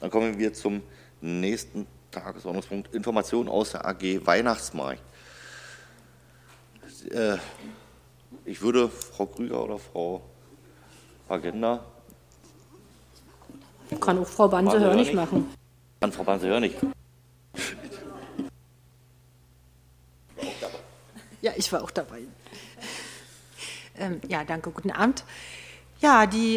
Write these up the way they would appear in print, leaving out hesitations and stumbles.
Dann kommen wir zum nächsten Tagesordnungspunkt, Information aus der AG Weihnachtsmarkt. Ich würde Frau Krüger oder Frau Agenda. Kann auch Frau Banse-Hörnig machen. Kann Frau Banse-Hörnig. Ja, ich war auch dabei. Ja, danke, guten Abend. Ja, die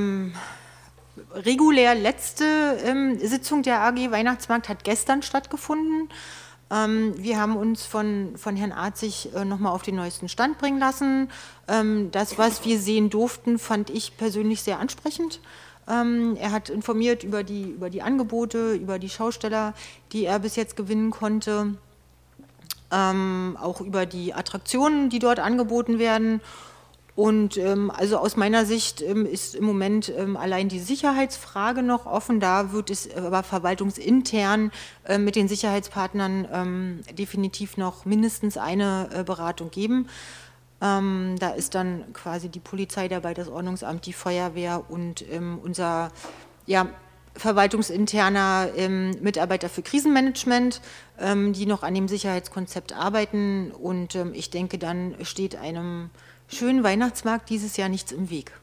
regulär letzte Sitzung der AG Weihnachtsmarkt hat gestern stattgefunden. Wir haben uns von Herrn Arzig nochmal auf den neuesten Stand bringen lassen. Das, was wir sehen durften, fand ich persönlich sehr ansprechend. Er hat informiert über die Angebote, über die Schausteller, die er bis jetzt gewinnen konnte, auch über die Attraktionen, die dort angeboten werden. Und also aus meiner Sicht ist im Moment allein die Sicherheitsfrage noch offen. Da wird es aber verwaltungsintern mit den Sicherheitspartnern definitiv noch mindestens eine Beratung geben. Da ist dann quasi die Polizei dabei, das Ordnungsamt, die Feuerwehr und unser verwaltungsinterner Mitarbeiter für Krisenmanagement, die noch an dem Sicherheitskonzept arbeiten. Und ich denke, dann steht einem schönen Weihnachtsmarkt dieses Jahr nichts im Weg.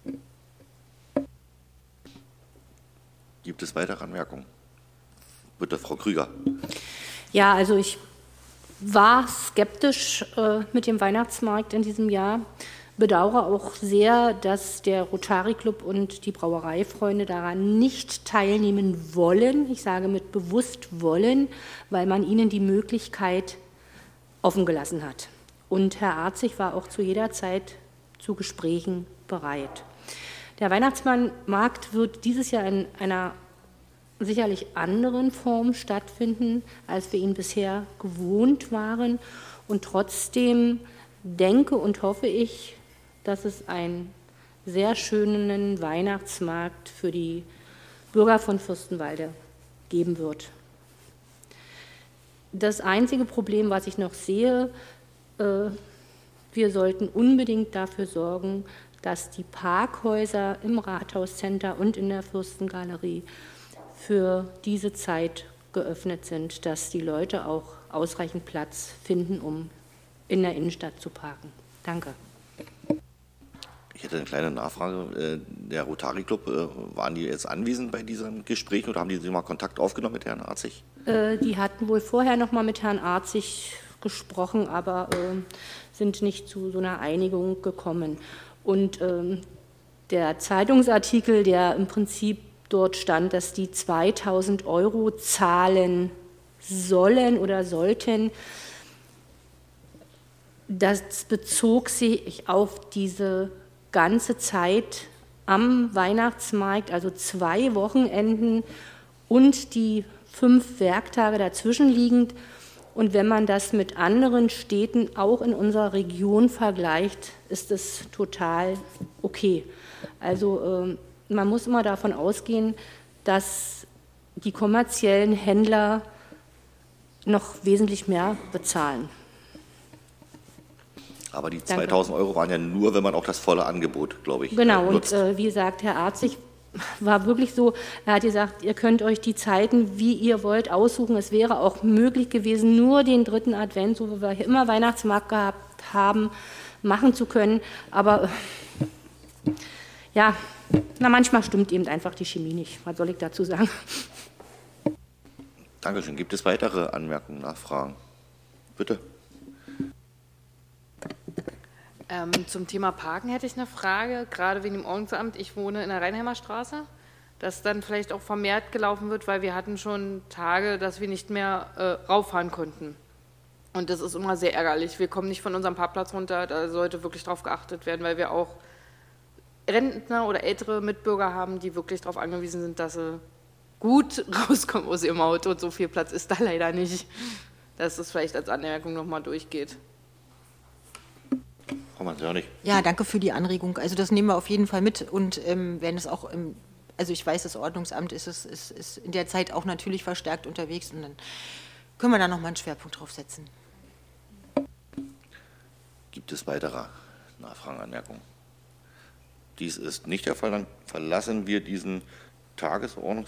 Gibt es weitere Anmerkungen? Bitte, Frau Krüger. Ja, also ich war skeptisch mit dem Weihnachtsmarkt in diesem Jahr. Bedauere auch sehr, dass der Rotary Club und die Brauereifreunde daran nicht teilnehmen wollen. Ich sage mit bewusst wollen, weil man ihnen die Möglichkeit offen gelassen hat. Und Herr Arzig war auch zu jeder Zeit zu Gesprächen bereit. Der Weihnachtsmarkt wird dieses Jahr in einer sicherlich anderen Form stattfinden, als wir ihn bisher gewohnt waren. Und trotzdem denke und hoffe ich, dass es einen sehr schönen Weihnachtsmarkt für die Bürger von Fürstenwalde geben wird. Das einzige Problem, was ich noch sehe, wir sollten unbedingt dafür sorgen, dass die Parkhäuser im Rathauscenter und in der Fürstengalerie für diese Zeit geöffnet sind, dass die Leute auch ausreichend Platz finden, um in der Innenstadt zu parken. Danke. Ich hätte eine kleine Nachfrage. Der Rotary Club, waren die jetzt anwesend bei diesem Gespräch oder haben die mal Kontakt aufgenommen mit Herrn Arzig? Die hatten wohl vorher noch mal mit Herrn Arzig gesprochen, aber sind nicht zu so einer Einigung gekommen. Und der Zeitungsartikel, der im Prinzip dort stand, dass die 2.000 € zahlen sollen oder sollten, das bezog sich auf diese ganze Zeit am Weihnachtsmarkt, also 2 Wochenenden und die 5 Werktage dazwischen liegend. Und wenn man das mit anderen Städten auch in unserer Region vergleicht, ist es total okay. Also man muss immer davon ausgehen, dass die kommerziellen Händler noch wesentlich mehr bezahlen. Aber die 2.000 € waren ja nur, wenn man auch das volle Angebot, glaube ich, genau, nutzt. Und wie gesagt, Herr Arzig war wirklich so, er hat gesagt, ihr könnt euch die Zeiten, wie ihr wollt, aussuchen. Es wäre auch möglich gewesen, nur den 3. Advent, so wie wir hier immer Weihnachtsmarkt gehabt haben, machen zu können. Aber ja, manchmal stimmt eben einfach die Chemie nicht. Was soll ich dazu sagen? Dankeschön. Gibt es weitere Anmerkungen, Nachfragen? Bitte. Zum Thema Parken hätte ich eine Frage, gerade wegen dem Ordnungsamt. Ich wohne in der Rheinheimer Straße, dass dann vielleicht auch vermehrt gelaufen wird, weil wir hatten schon Tage, dass wir nicht mehr rauffahren konnten. Und das ist immer sehr ärgerlich. Wir kommen nicht von unserem Parkplatz runter, da sollte wirklich drauf geachtet werden, weil wir auch Rentner oder ältere Mitbürger haben, die wirklich darauf angewiesen sind, dass sie gut rauskommen aus ihrem Auto und so viel Platz ist da leider nicht. Dass es vielleicht als Anmerkung nochmal durchgeht. Ja, danke für die Anregung. Also das nehmen wir auf jeden Fall mit und werden es auch, also ich weiß, das Ordnungsamt ist in der Zeit auch natürlich verstärkt unterwegs und dann können wir da nochmal einen Schwerpunkt drauf setzen. Gibt es weitere Nachfragen, Anmerkungen? Dies ist nicht der Fall, dann verlassen wir diesen Tagesordnungspunkt.